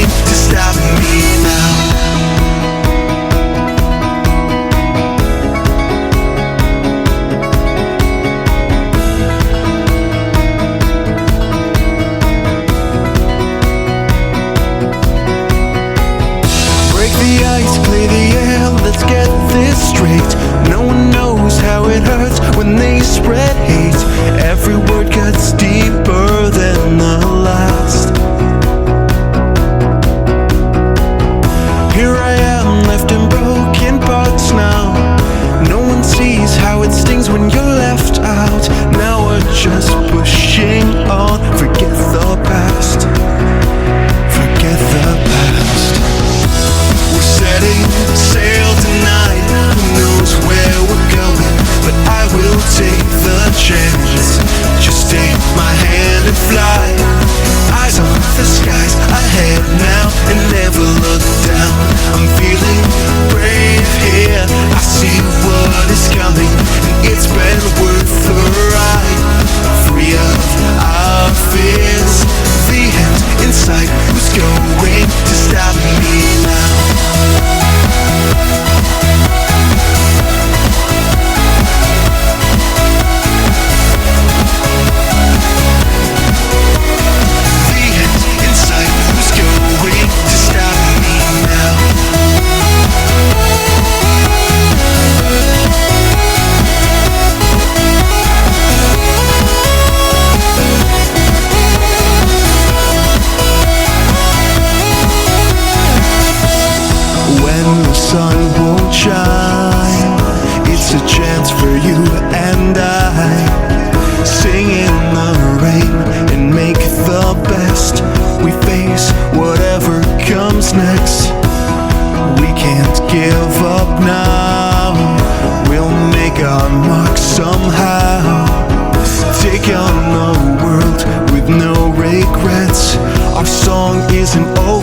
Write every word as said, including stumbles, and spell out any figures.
going to stop me now? The ice, clear the air, let's get this straight. No one knows how it hurts when they spread hate. Every word cuts deeper than the last. Here I am, left in broken parts now. No one sees how it stings when you're left out. Now we're just pushing on. Forget the past. Forget the past. Setting sail tonight, who knows where we're going, but I will take the chance. Just take my hand and fly. Eyes on the skies, ahead now and never look down. I'm feeling brave here, I see what is coming, and it's been worth the ride. Free of our fears, the end in sight. Who's going to stop me now? When the sun won't shine, it's a chance for you and I. Sing in the rain and make the best. We face whatever comes next. We can't give up now. We'll make our mark somehow. Take on the world with no regrets. Our song isn't over.